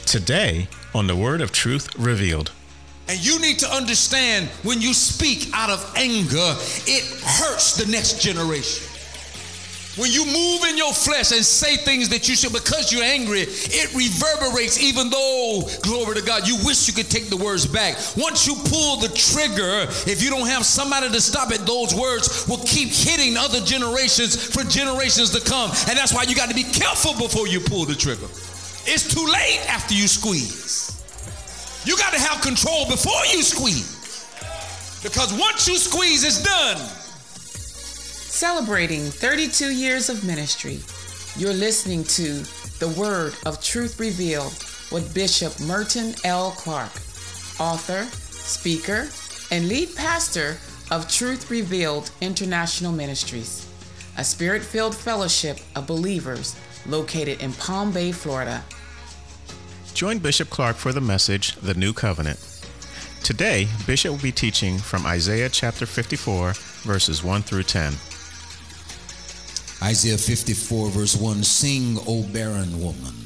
Today on the Word of Truth Revealed. And you need to understand, when you speak out of anger, it hurts the next generation. When you move in your flesh and say things that you should, because you're angry, it reverberates, even though, glory to God, you wish you could take the words back. Once you pull the trigger, if you don't have somebody to stop it, those words will keep hitting other generations for generations to come. And that's why you got to be careful before you pull the trigger. It's too late after you squeeze. You got to have control before you squeeze. Because once you squeeze, it's done. Celebrating 32 years of ministry, you're listening to The Word of Truth Revealed with Bishop Merton L. Clark, author, speaker, and lead pastor of Truth Revealed International Ministries, a spirit-filled fellowship of believers located in Palm Bay, Florida. Join Bishop Clark for the message, The New Covenant. Today, Bishop will be teaching from Isaiah chapter 54, verses 1 through 10. Isaiah 54, verse 1, sing, O barren woman,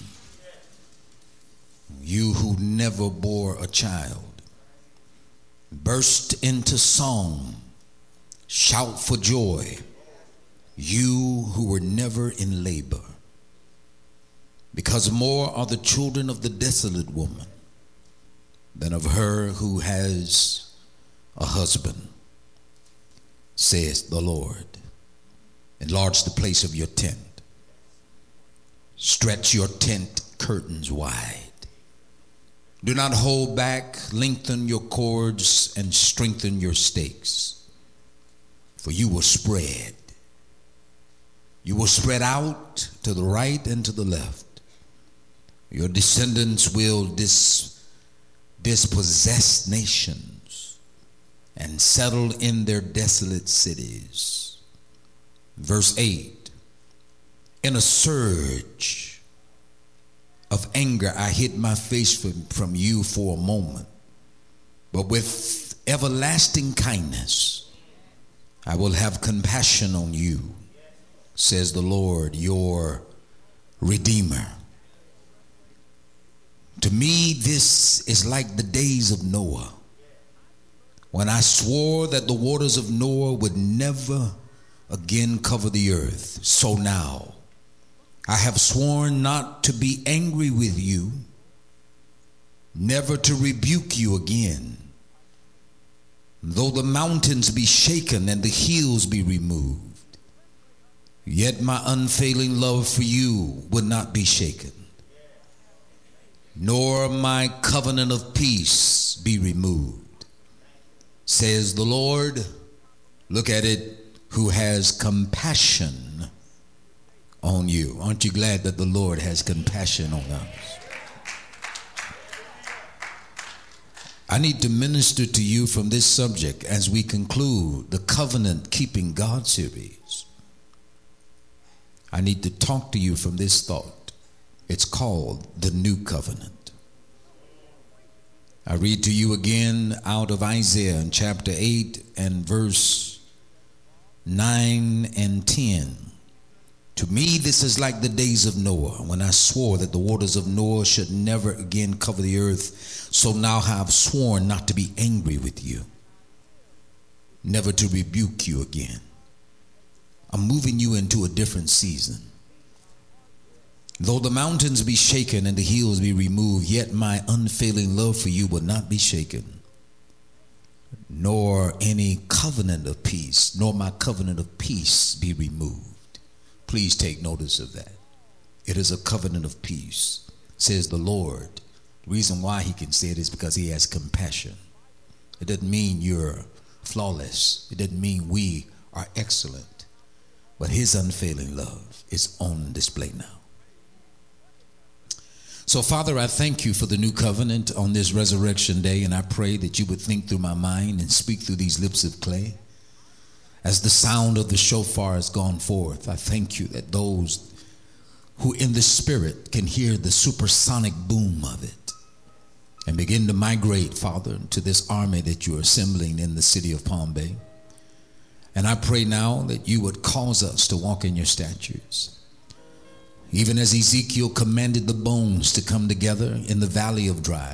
you who never bore a child. Burst into song, shout for joy, you who were never in labor. Because more are the children of the desolate woman than of her who has a husband, saith the Lord. Enlarge the place of your tent. Stretch your tent curtains wide. Do not hold back, lengthen your cords, and strengthen your stakes. For you will spread. You will spread out to the right and to the left. Your descendants will dispossess nations and settle in their desolate cities. Verse 8, in a surge of anger, I hid my face from you for a moment, but with everlasting kindness, I will have compassion on you, says the Lord, your Redeemer. To me, this is like the days of Noah, when I swore that the waters of Noah would never again cover the earth. So now I have sworn not to be angry with you, never to rebuke you again. Though the mountains be shaken and the hills be removed, yet my unfailing love for you would not be shaken, nor my covenant of peace be removed, says the Lord. Look at it, who has compassion on you. Aren't you glad that the Lord has compassion on us? I need to minister to you from this subject as we conclude the Covenant Keeping God series. I need to talk to you from this thought. It's called the New Covenant. I read to you again out of Isaiah in chapter 8 and verse 9 and 10. To me, this is like the days of Noah, when I swore that the waters of Noah should never again cover the earth. So now I have sworn not to be angry with you, never to rebuke you again. I'm moving you into a different season. Though the mountains be shaken and the hills be removed, yet my unfailing love for you will not be shaken, nor any covenant of peace, nor my covenant of peace be removed. Please take notice of that. It is a covenant of peace, says the Lord. The reason why he can say it is because he has compassion. It doesn't mean you're flawless. It doesn't mean we are excellent. But his unfailing love is on display now. So, Father, I thank you for the new covenant on this resurrection day, and I pray that you would think through my mind and speak through these lips of clay. As the sound of the shofar has gone forth, I thank you that those who in the spirit can hear the supersonic boom of it and begin to migrate, Father, to this army that you're assembling in the city of Palm Bay. And I pray now that you would cause us to walk in your statutes. Even as Ezekiel commanded the bones to come together in the valley of dry,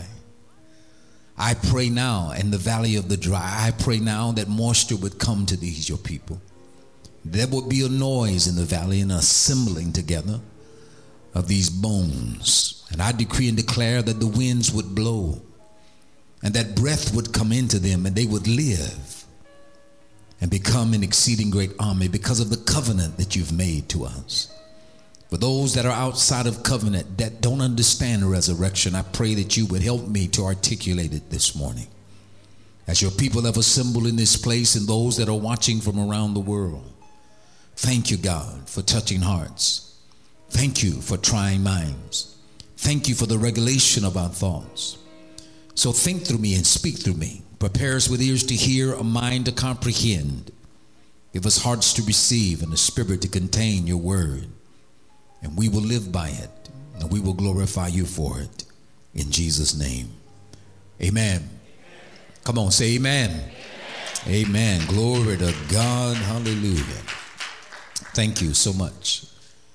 I pray now in the valley of the dry, I pray now that moisture would come to these, your people. There would be a noise in the valley and assembling together of these bones. And I decree and declare that the winds would blow and that breath would come into them and they would live and become an exceeding great army because of the covenant that you've made to us. For those that are outside of covenant that don't understand resurrection, I pray that you would help me to articulate it this morning. As your people have assembled in this place and those that are watching from around the world, thank you, God, for touching hearts. Thank you for trying minds. Thank you for the regulation of our thoughts. So think through me and speak through me. Prepare us with ears to hear, a mind to comprehend. Give us hearts to receive and a spirit to contain your word. And we will live by it, and we will glorify you for it. In Jesus' name, amen. Come on, say amen. Amen. Glory to God. Hallelujah. Thank you so much.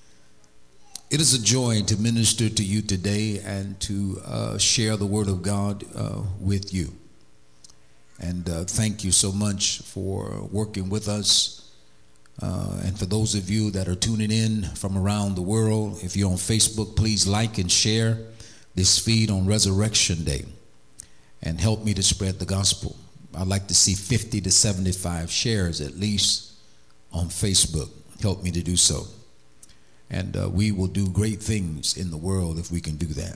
It is a joy to minister to you today and to share the word of God with you. And thank you so much for working with us. And for those of you that are tuning in from around the world, if you're on Facebook, please like and share this feed on Resurrection Day and help me to spread the gospel. I'd like to see 50 to 75 shares at least on Facebook. Help me to do so. And we will do great things in the world if we can do that.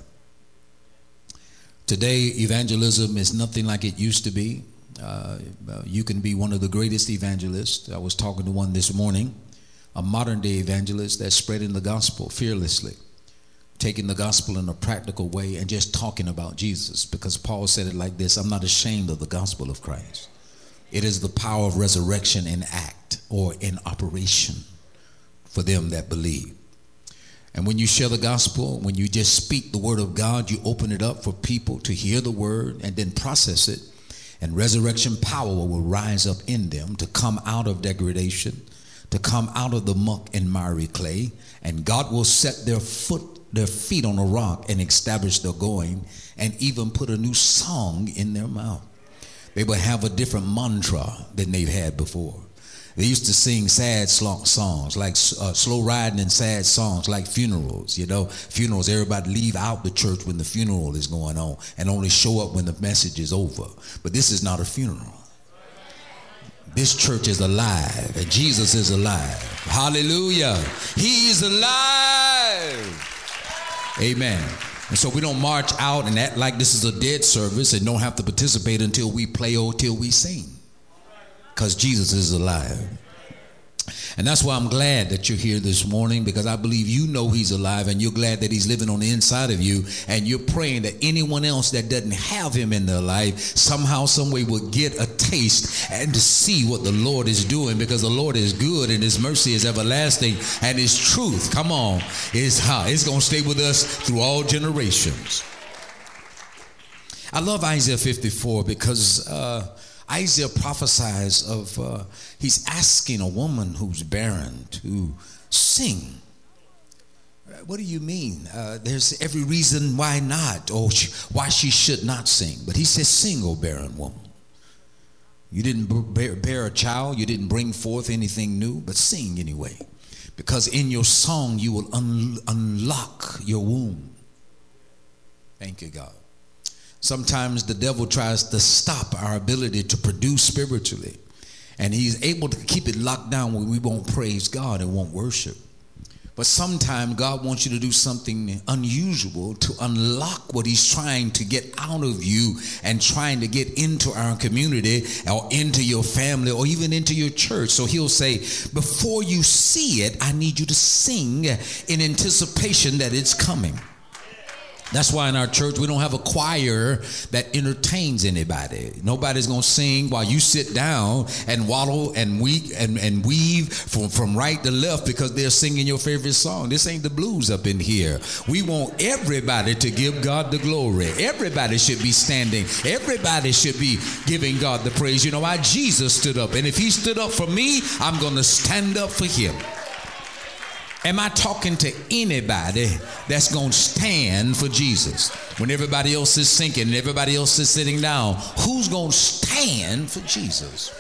Today, evangelism is nothing like it used to be. You can be one of the greatest evangelists. I was talking to one this morning, a modern day evangelist that's spreading the gospel fearlessly, taking the gospel in a practical way and just talking about Jesus, because Paul said it like this: I'm not ashamed of the gospel of Christ. It is the power of resurrection in act or in operation for them that believe. And when you share the gospel, when you just speak the word of God, you open it up for people to hear the word and then process it. And resurrection power will rise up in them to come out of degradation, to come out of the muck and miry clay. And God will set their feet on a rock and establish their going, and even put a new song in their mouth. They will have a different mantra than they've had before. They used to sing sad songs, like slow riding and sad songs, like funerals. You know, funerals, everybody leave out the church when the funeral is going on and only show up when the message is over. But this is not a funeral. This church is alive, and Jesus is alive. Hallelujah. He is alive. Amen. And so we don't march out and act like this is a dead service and don't have to participate until we play or till we sing. Because Jesus is alive. And that's why I'm glad that you're here this morning, because I believe you know he's alive and you're glad that he's living on the inside of you, and you're praying that anyone else that doesn't have him in their life somehow, some way will get a taste and to see what the Lord is doing, because the Lord is good and his mercy is everlasting and his truth, come on, it's going to stay with us through all generations. I love Isaiah 54 because Isaiah prophesies of, he's asking a woman who's barren to sing. What do you mean? There's every reason why not, or why she should not sing. But he says, sing, O barren woman. You didn't bear a child, you didn't bring forth anything new, but sing anyway. Because in your song, you will unlock your womb. Thank you, God. Sometimes the devil tries to stop our ability to produce spiritually. And he's able to keep it locked down where we won't praise God and won't worship. But sometimes God wants you to do something unusual to unlock what he's trying to get out of you and trying to get into our community or into your family or even into your church. So he'll say, before you see it, I need you to sing in anticipation that it's coming. That's why in our church we don't have a choir that entertains anybody. Nobody's going to sing while you sit down and waddle and weave from right to left because they're singing your favorite song. This ain't the blues up in here. We want everybody to give God the glory. Everybody should be standing. Everybody should be giving God the praise. You know why? Jesus stood up. And if he stood up for me, I'm going to stand up for him. Am I talking to anybody that's going to stand for Jesus? When everybody else is sinking and everybody else is sitting down, who's going to stand for Jesus?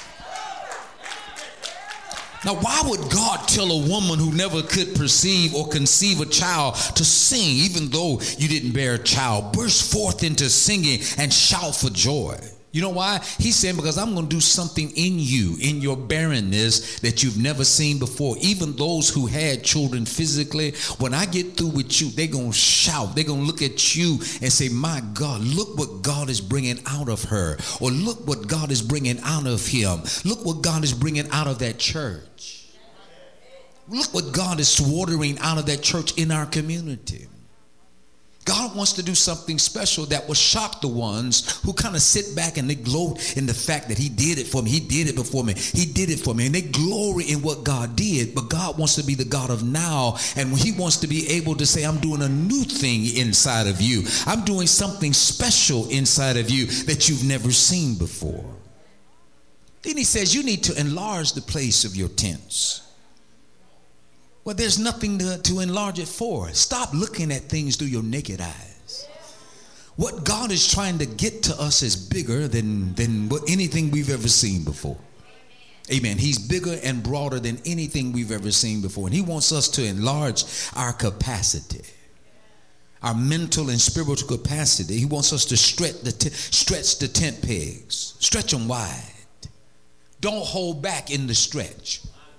Now, why would God tell a woman who never could perceive or conceive a child to sing, even though you didn't bear a child? Burst forth into singing and shout for joy. You know why? He's saying, because I'm going to do something in you, in your barrenness, that you've never seen before. Even those who had children physically, when I get through with you, they're going to shout. They're going to look at you and say, my God, look what God is bringing out of her. Or look what God is bringing out of him. Look what God is bringing out of that church. Look what God is watering out of that church in our community. God wants to do something special that will shock the ones who kind of sit back and they gloat in the fact that he did it for me. He did it before me. He did it for me. And they glory in what God did. But God wants to be the God of now. And he wants to be able to say, I'm doing a new thing inside of you. I'm doing something special inside of you that you've never seen before. Then he says, you need to enlarge the place of your tents. Well, there's nothing to enlarge it for. Stop looking at things through your naked eyes. What God is trying to get to us is bigger than what anything we've ever seen before. Amen. He's bigger and broader than anything we've ever seen before. And he wants us to enlarge our capacity, our mental and spiritual capacity. He wants us to stretch the tent pegs. Stretch them wide. Don't hold back in the stretch.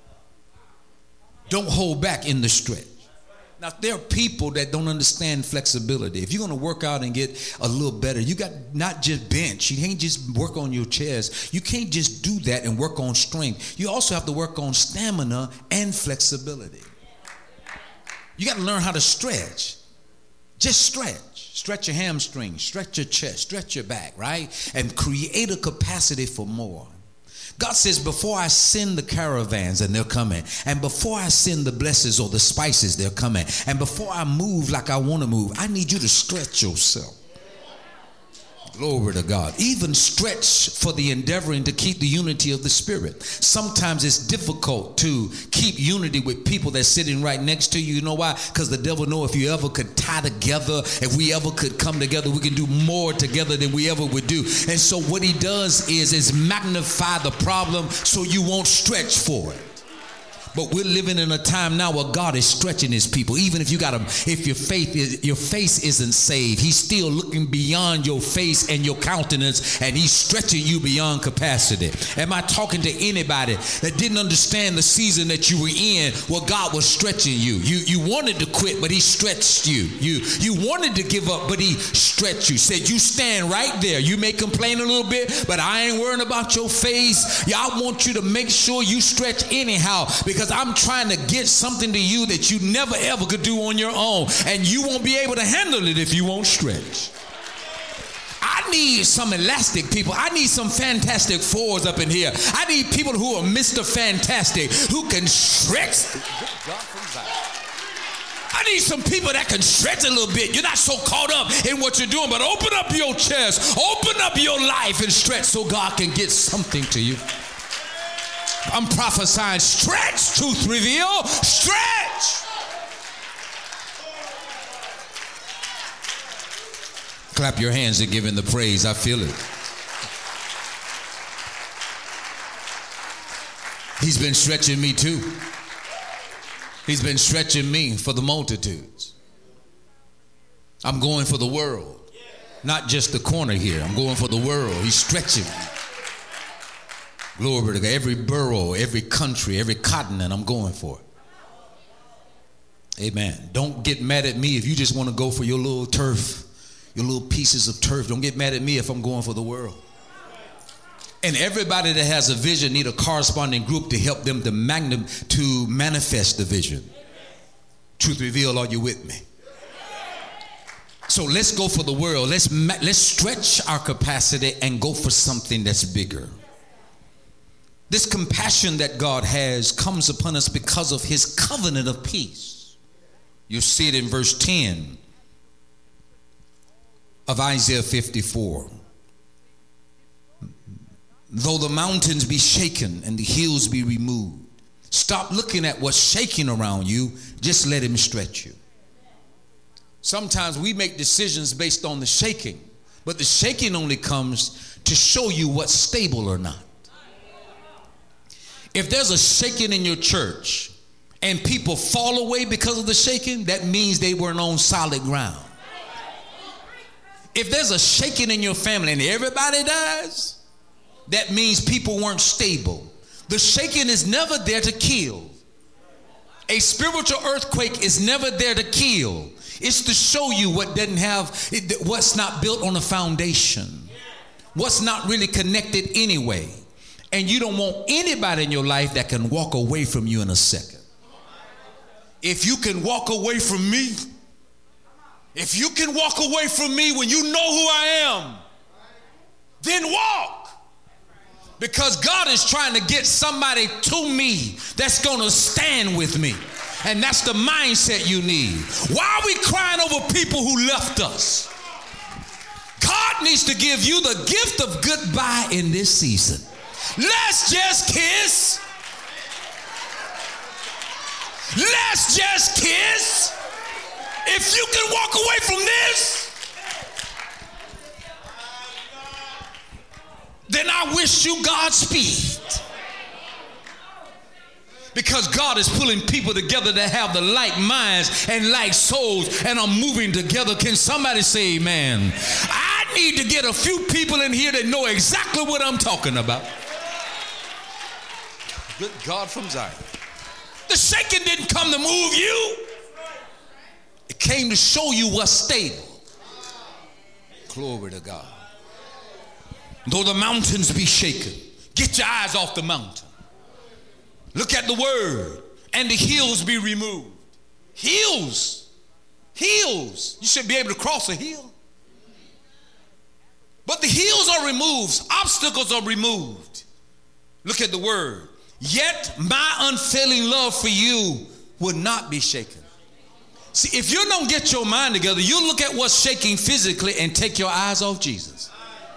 Don't hold back in the stretch. Now, there are people that don't understand flexibility. If you're going to work out and get a little better, you got not just bench. You can't just work on your chest. You can't just do that and work on strength. You also have to work on stamina and flexibility. You got to learn how to stretch. Just stretch. Stretch your hamstrings, stretch your chest, stretch your back, right? And create a capacity for more. God says, before I send the caravans, and they're coming, and before I send the blessings or the spices, they're coming, and before I move like I want to move, I need you to stretch yourself. Glory to God. Even stretch for the endeavoring to keep the unity of the Spirit. Sometimes it's difficult to keep unity with people that's sitting right next to you. You know why? Because the devil knows if you ever could tie together, if we ever could come together, we can do more together than we ever would do. And so what he does is magnify the problem so you won't stretch for it. But we're living in a time now where God is stretching his people. Even if if your face isn't saved, he's still looking beyond your face and your countenance, and he's stretching you beyond capacity. Am I talking to anybody that didn't understand the season that you were in where God was stretching you? You wanted to quit, but he stretched you. You wanted to give up, but he stretched you. Said, you stand right there. You may complain a little bit, but I ain't worrying about your face. Yeah, I want you to make sure you stretch anyhow, because I'm trying to get something to you that you never ever could do on your own, and you won't be able to handle it if you won't stretch. I need some elastic people. I need some Fantastic Fours up in here. I need people who are Mr. Fantastic, who can stretch. I need some people that can stretch a little bit. You're not so caught up in what you're doing, but open up your chest, open up your life and stretch so God can get something to you. I'm prophesying stretch, truth reveal, stretch. Clap your hands and give him the praise. I feel it. He's been stretching me too. He's been stretching me for the multitudes. I'm going for the world, not just the corner here. I'm going for the world. He's stretching me. Glory to God. Every borough, every country, every continent, I'm going for it. Amen. Don't get mad at me if you just want to go for your little turf, your little pieces of turf. Don't get mad at me if I'm going for the world. And everybody that has a vision need a corresponding group to help them to manifest the vision. Truth reveal, are you with me? So let's go for the world. Let's stretch our capacity and go for something that's bigger. This compassion that God has comes upon us because of his covenant of peace. You see it in verse 10 of Isaiah 54. Though the mountains be shaken and the hills be removed, Stop looking at what's shaking around you. Just let him stretch you. Sometimes we make decisions based on the shaking, but the shaking only comes to show you what's stable or not. If there's a shaking in your church and people fall away because of the shaking, that means they weren't on solid ground. If there's a shaking in your family and everybody dies, that means people weren't stable. The shaking is never there to kill. A spiritual earthquake is never there to kill. It's to show you what doesn't have, what's not built on a foundation, what's not really connected anyway. And you don't want anybody in your life that can walk away from you in a second. If you can walk away from me, if you can walk away from me when you know who I am, then walk. Because God is trying to get somebody to me that's going to stand with me. And that's the mindset you need. Why are we crying over people who left us? God needs to give you the gift of goodbye in this season. Let's just kiss. Let's just kiss. If you can walk away from this, then I wish you Godspeed. Because God is pulling people together that have the like minds and like souls and are moving together. Can somebody say amen? I need to get a few people in here that know exactly what I'm talking about. Good God from Zion. The shaking didn't come to move you. It came to show you what's stable. Glory to God. Though the mountains be shaken, get your eyes off the mountain. Look at the word, and the hills be removed. Hills. Hills. You should be able to cross a hill. But the hills are removed. Obstacles are removed. Look at the word. Yet my unfailing love for you would not be shaken. See, if you don't get your mind together, you look at what's shaking physically and take your eyes off Jesus.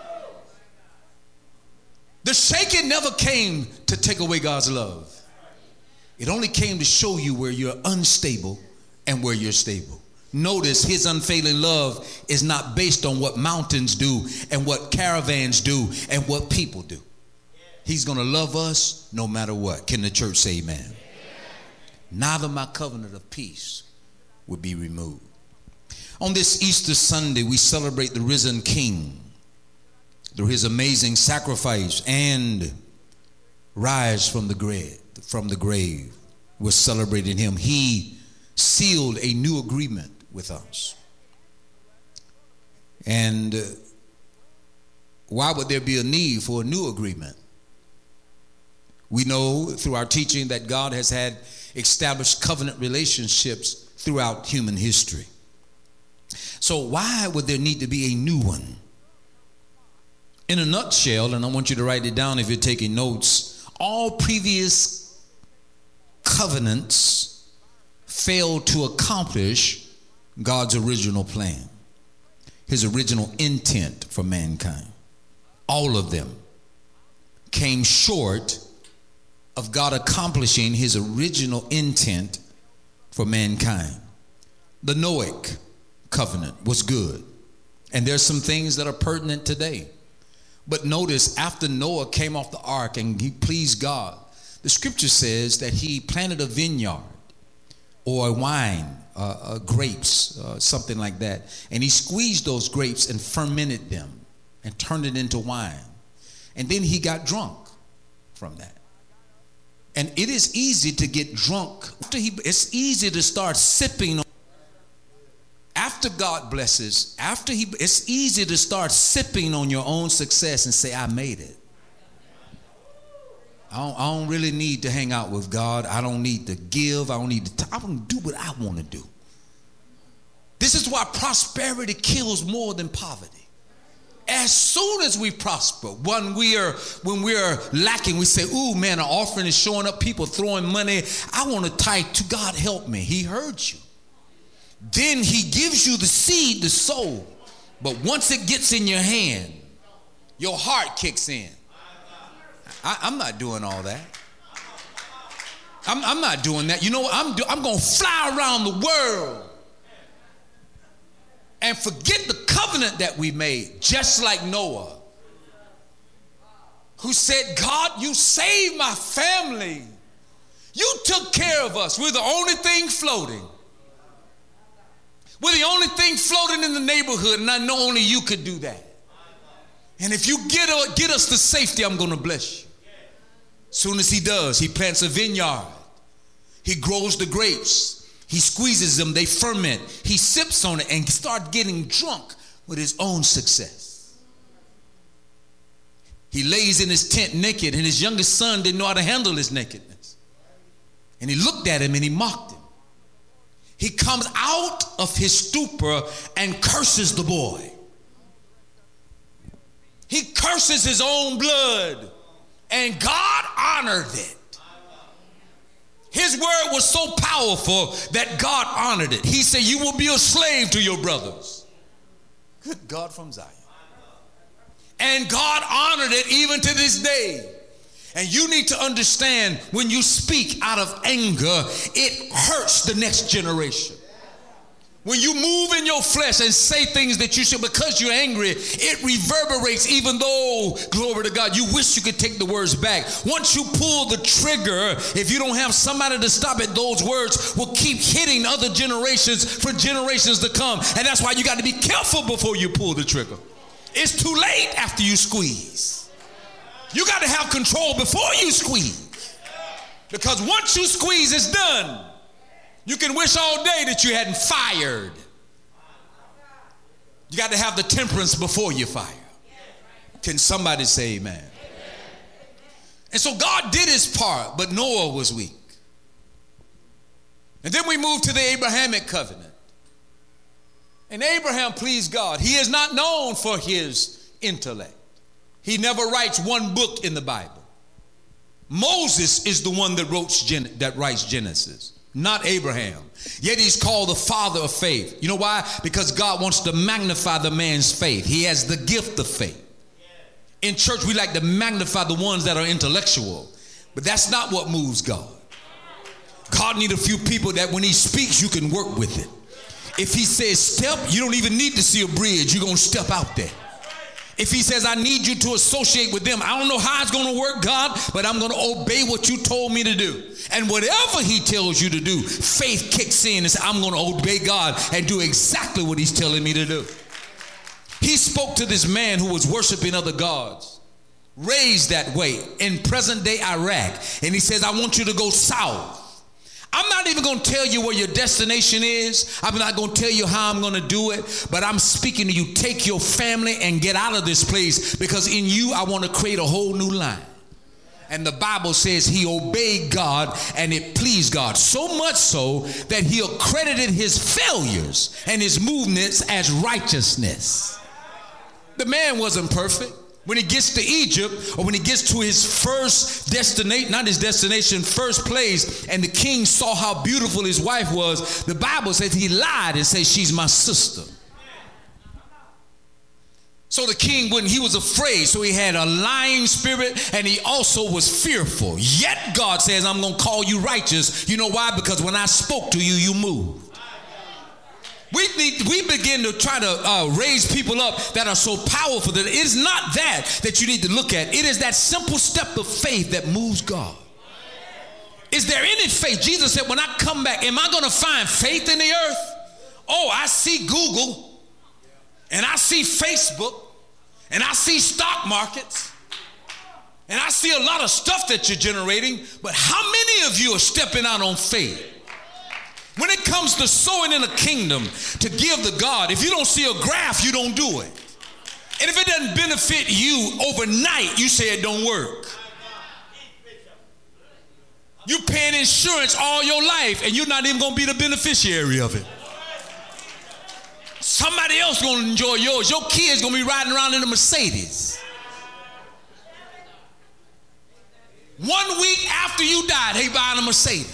The shaking never came to take away God's love. It only came to show you where you're unstable and where you're stable. Notice his unfailing love is not based on what mountains do and what caravans do and what people do. He's going to love us no matter what. Can the church say amen? Amen. Neither my covenant of peace would be removed. On this Easter Sunday, we celebrate the risen King through his amazing sacrifice and rise from the grave. We're celebrating him. He sealed a new agreement with us. And why would there be a need for a new agreement? We know through our teaching that God has had established covenant relationships throughout human history. So why would there need to be a new one? In a nutshell, and I want you to write it down if you're taking notes, all previous covenants failed to accomplish God's original plan, his original intent for mankind. All of them came short of God accomplishing his original intent for mankind. The Noahic covenant was good, and there's some things that are pertinent today. But notice, after Noah came off the ark and he pleased God, the scripture says that he planted a vineyard or a wine, grapes, something like that. And he squeezed those grapes and fermented them and turned it into wine. And then he got drunk from that. And it is easy to get drunk. It's easy to start sipping. After God blesses, it's easy to start sipping on your own success and say, I made it. I don't really need to hang out with God. I don't need to give. I don't need to. I want to do what I want to do. This is why prosperity kills more than poverty. As soon as we prosper, when we are lacking, we say, ooh, man, an offering is showing up, people throwing money. I want to tithe to God, help me. He heard you. Then he gives you the seed to sow. But once it gets in your hand, your heart kicks in. I'm not doing all that. I'm not doing that. You know what I'm going to fly around the world and forget the covenant that we made, just like Noah, who said, God, you saved my family. You took care of us. We're the only thing floating. We're the only thing floating in the neighborhood, and I know only you could do that. And if you get us to safety, I'm going to bless you. Soon as he does, he plants a vineyard. He grows the grapes. He squeezes them. They ferment. He sips on it and starts getting drunk with his own success. He lays in his tent naked, and his youngest son didn't know how to handle his nakedness. And he looked at him and he mocked him. He comes out of his stupor and curses the boy. He curses his own blood, and God honored it. His word was so powerful that God honored it. He said, you will be a slave to your brothers. Good God from Zion. And God honored it even to this day. And you need to understand, when you speak out of anger, it hurts the next generation. When you move in your flesh and say things that you should, because you're angry, it reverberates, even though, glory to God, you wish you could take the words back. Once you pull the trigger, if you don't have somebody to stop it, those words will keep hitting other generations for generations to come. And that's why you got to be careful before you pull the trigger. It's too late after you squeeze. You got to have control before you squeeze. Because once you squeeze, it's done. You can wish all day that you hadn't fired. You got to have the temperance before you fire. Can somebody say amen? And so God did his part, but Noah was weak. And then we move to the Abrahamic covenant. And Abraham pleased God. He is not known for his intellect. He never writes one book in the Bible. Moses is the one that writes Genesis, not Abraham. Yet he's called the father of faith. You know why? Because God wants to magnify the man's faith. He has the gift of faith. In church, we like to magnify the ones that are intellectual, but that's not what moves God. God needs a few people that when he speaks, you can work with it. If he says step, you don't even need to see a bridge. You're going to step out there. If he says, I need you to associate with them, I don't know how it's going to work, God, but I'm going to obey what you told me to do. And whatever he tells you to do, faith kicks in and says, I'm going to obey God and do exactly what he's telling me to do. He spoke to this man who was worshiping other gods, raised that way in present day Iraq. And he says, I want you to go south. I'm not even going to tell you where your destination is. I'm not going to tell you how I'm going to do it, but I'm speaking to you. Take your family and get out of this place, because in you, I want to create a whole new line. And the Bible says he obeyed God and it pleased God, so much so that he accredited his failures and his movements as righteousness. The man wasn't perfect. When he gets to Egypt, or when he gets to his first destination, not his destination, first place, and the king saw how beautiful his wife was, the Bible says he lied and said, she's my sister. So the king, when he was afraid, so he had a lying spirit, and he also was fearful. Yet God says, I'm going to call you righteous. You know why? Because when I spoke to you, you moved. We begin to try to raise people up that are so powerful that it is not that you need to look at. It is that simple step of faith that moves God. Is there any faith? Jesus said, when I come back, am I going to find faith in the earth? Oh, I see Google, and I see Facebook, and I see stock markets, and I see a lot of stuff that you're generating, but how many of you are stepping out on faith? When it comes to sowing in a kingdom, to give to God, if you don't see a graph, you don't do it. And if it doesn't benefit you overnight, you say it don't work. You're paying insurance all your life, and you're not even going to be the beneficiary of it. Somebody else going to enjoy yours. Your kids going to be riding around in a Mercedes. 1 week after you died, they buying a Mercedes.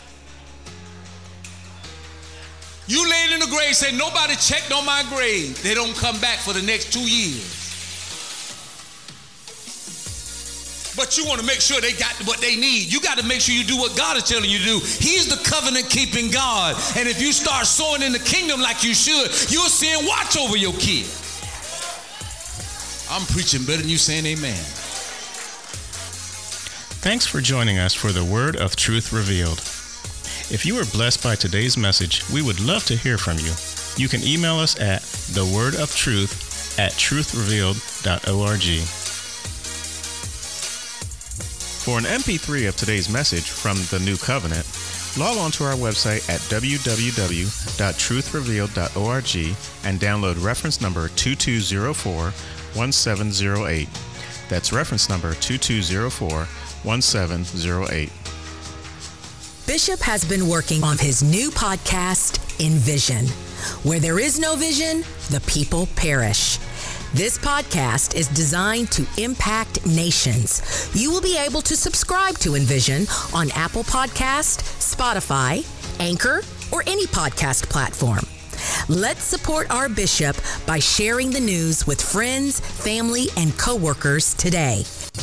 You laid in the grave, say, nobody checked on my grave. They don't come back for the next 2 years. but you want to make sure they got what they need. You got to make sure you do what God is telling you to do. He's the covenant-keeping God. And if you start sowing in the kingdom like you should, you'll see Him watch over your kid. I'm preaching better than you saying amen. Thanks for joining us for the Word of Truth Revealed. If you were blessed by today's message, we would love to hear from you. You can email us at thewordofTruth@truthrevealed.org. For an MP3 of today's message from the New Covenant, log on to our website at www.truthrevealed.org and download reference number 2204-1708. That's reference number 2204-1708. Bishop has been working on his new podcast, Envision. Where there is no vision, the people perish. This podcast is designed to impact nations. You will be able to subscribe to Envision on Apple Podcast, Spotify, Anchor, or any podcast platform. Let's support our bishop by sharing the news with friends, family, and coworkers today.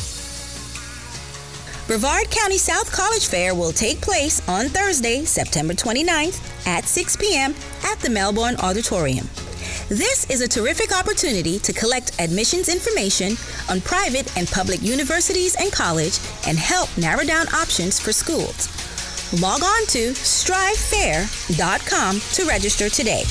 Brevard County South College Fair will take place on Thursday, September 29th at 6 p.m. at the Melbourne Auditorium. This is a terrific opportunity to collect admissions information on private and public universities and college and help narrow down options for schools. Log on to strivefair.com to register today.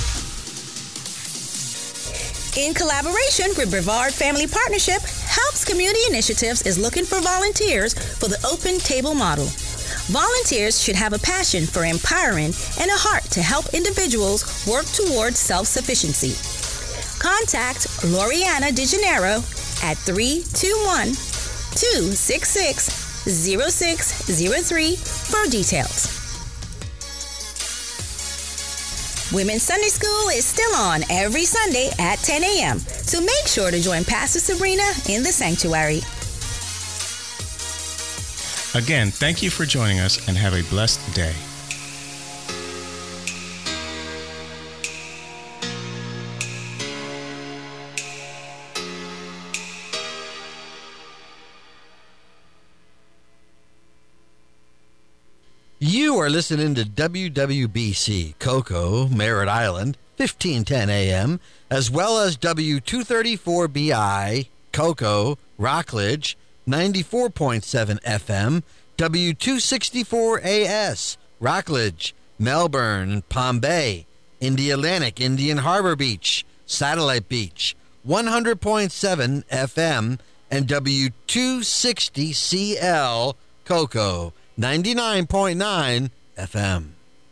In collaboration with Brevard Family Partnership, Helps Community Initiatives is looking for volunteers for the Open Table Model. Volunteers should have a passion for empowering and a heart to help individuals work towards self-sufficiency. Contact Loriana DeGennaro at 321-266-0603 for details. Women's Sunday School is still on every Sunday at 10 a.m., so make sure to join Pastor Sabrina in the sanctuary. Again, thank you for joining us and have a blessed day. You are listening to WWBC Cocoa, Merritt Island, 1510 AM, as well as W234BI, Cocoa, Rockledge, 94.7 FM, W264AS, Rockledge, Melbourne, Palm Bay, Indialantic, Indian Harbor Beach, Satellite Beach, 100.7 FM, and W260CL, Cocoa, 99.9 FM.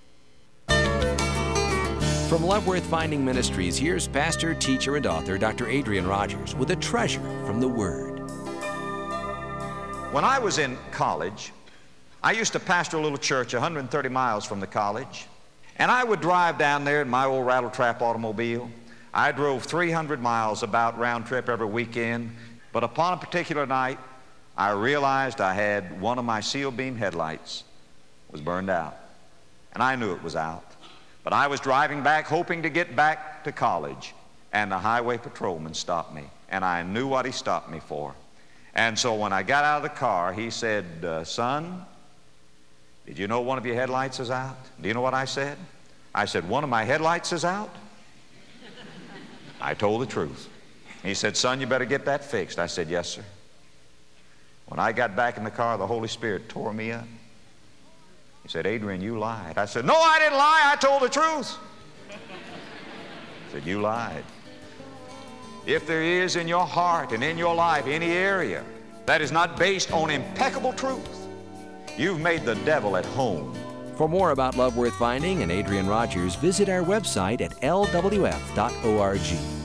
From Love Worth Finding Ministries, here's pastor, teacher, and author Dr. Adrian Rogers with a treasure from the Word. When I was in college, I used to pastor a little church 130 miles from the college, and I would drive down there in my old rattle-trap automobile. I drove 300 miles about round trip every weekend, but upon a particular night, I realized I had one of my seal beam headlights was burned out, and I knew it was out. But I was driving back hoping to get back to college, and the highway patrolman stopped me, and I knew what he stopped me for. And so when I got out of the car, he said, son, did you know one of your headlights is out? Do you know what I said? I said, one of my headlights is out? I told the truth. He said, son, you better get that fixed. I said, yes, sir. When I got back in the car, the Holy Spirit tore me up. He said, Adrian, you lied. I said, no, I didn't lie. I told the truth. He said, you lied. If there is in your heart and in your life any area that is not based on impeccable truth, you've made the devil at home. For more about Love Worth Finding and Adrian Rogers, visit our website at lwf.org.